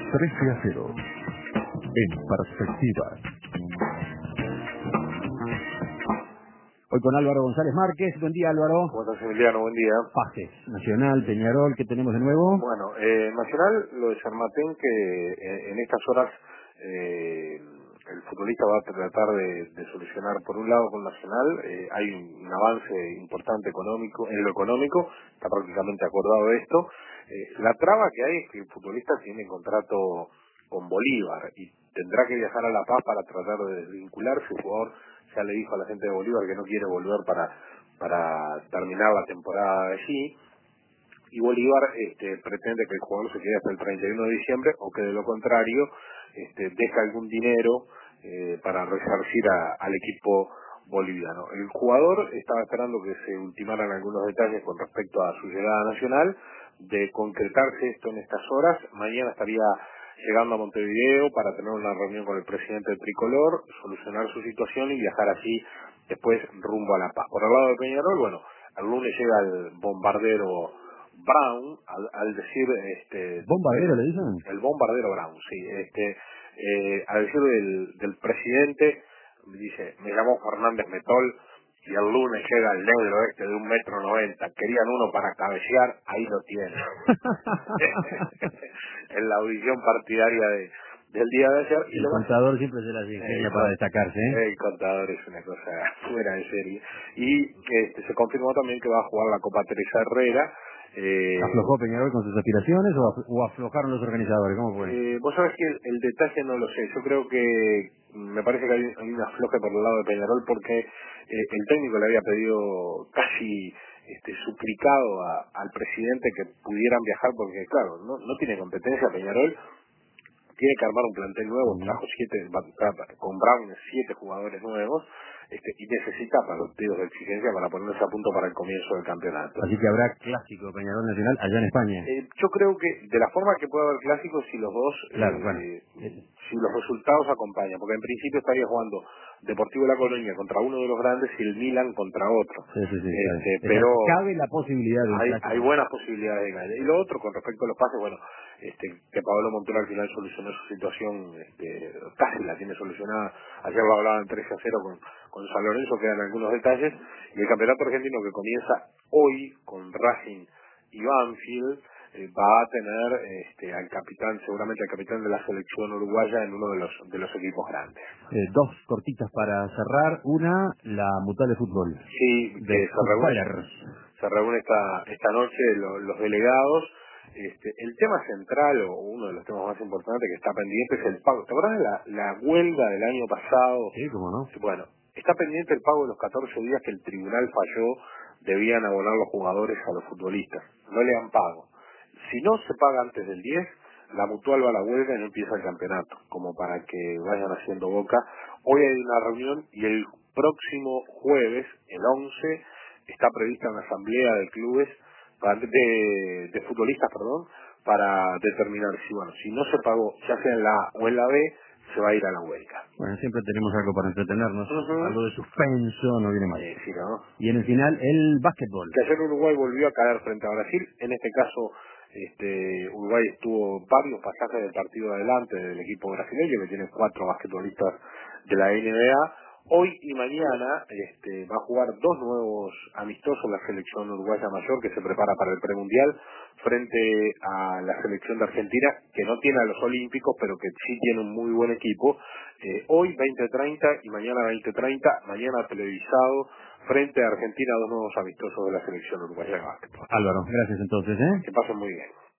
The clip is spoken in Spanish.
13-0. En perspectiva. Hoy con Álvaro González Márquez. Buen día, Álvaro. ¿Cómo estás, Emiliano? Buen día. Pases. Nacional, Peñarol, ¿qué tenemos de nuevo? Bueno, Nacional, lo de San Martín, que en estas horas el futbolista va a tratar de solucionar, por un lado con Nacional, hay un avance importante económico, en lo económico, está prácticamente acordado esto. La traba que hay es que el futbolista tiene contrato con Bolívar y tendrá que viajar a La Paz para tratar de desvincularse. El jugador ya le dijo a la gente de Bolívar que no quiere volver para terminar la temporada allí, y Bolívar pretende que el jugador se quede hasta el 31 de diciembre o que de lo contrario deje algún dinero para resarcir al equipo boliviano. El jugador estaba esperando que se ultimaran algunos detalles con respecto a su llegada nacional. De concretarse esto en estas horas, mañana estaría llegando a Montevideo para tener una reunión con el presidente del Tricolor, solucionar su situación y viajar así después rumbo a La Paz. Por el lado de Peñarol, bueno, el lunes llega el bombardero Brown, al decir ¿Bombardero le dicen? el bombardero Brown, sí, al decir del presidente, dice, me llamo Fernández Metol y el lunes llega el negro de 1,90 m, querían uno para cabecear, ahí lo tienen. En la audición partidaria del día de ayer. El contador siempre se las ingenia para destacarse, ¿eh? El contador es una cosa fuera de serie. Y se confirmó también que va a jugar la Copa Teresa Herrera. ¿Aflojó Peñarol con sus aspiraciones o aflojaron los organizadores? ¿Cómo fue? Vos sabés que el detalle no lo sé. Yo creo que me parece que hay una afloje por el lado de Peñarol porque el técnico le había pedido casi suplicado al presidente que pudieran viajar porque claro, no tiene competencia Peñarol. Tiene que armar un plantel nuevo, trajo con Brown 7 jugadores nuevos, y necesita partidos de exigencia para ponerse a punto para el comienzo del campeonato. Así que habrá clásico Peñarol Nacional allá en España. Yo creo que de la forma que puede haber clásicos si los dos, si los resultados acompañan, porque en principio estaría jugando Deportivo La Colonia contra uno de los grandes y el Milan contra otro. Sí. Pero cabe la posibilidad de hay buenas posibilidades de ganar. Y lo otro, con respecto a los pases, bueno, que Pablo Montero al final solucionó su situación, casi la tiene solucionada. Ayer lo hablaban 13-0 con San Lorenzo, quedan algunos detalles. Y el campeonato argentino que comienza hoy con Racing y Banfield, va a tener al capitán, seguramente al capitán de la selección uruguaya en uno de los equipos grandes. Dos cortitas para cerrar. Una, la Mutual de Fútbol. Sí, que se reúne esta noche los delegados. El tema central, o uno de los temas más importantes que está pendiente, es el pago. ¿Te acuerdas de la huelga del año pasado? Sí, cómo no. Bueno, está pendiente el pago de los 14 días que el tribunal falló, debían abonar los jugadores a los futbolistas. No le han pago. Si no se paga antes del 10, la Mutual va a la huelga y no empieza el campeonato, como para que vayan haciendo boca. Hoy hay una reunión y el próximo jueves, el 11, está prevista una asamblea de clubes, de futbolistas, para determinar si no se pagó, ya sea en la A o en la B, se va a ir a la huelga. Bueno, siempre tenemos algo para entretenernos. Algo de suspenso no viene mal. Sí, ¿no? Y en el final, el básquetbol. Que ayer Uruguay volvió a caer frente a Brasil. En este caso, Uruguay estuvo varios pasajes del partido adelante del equipo brasileño, que tiene 4 basquetbolistas de la NBA. Hoy y mañana va a jugar 2 nuevos amistosos la selección uruguaya mayor, que se prepara para el premundial, frente a la selección de Argentina, que no tiene a los olímpicos, pero que sí tiene un muy buen equipo. Hoy 20:30 y mañana 20:30, mañana televisado, frente a Argentina, 2 nuevos amistosos de la selección uruguaya de básquetbol. Álvaro, gracias entonces, Que pasen muy bien.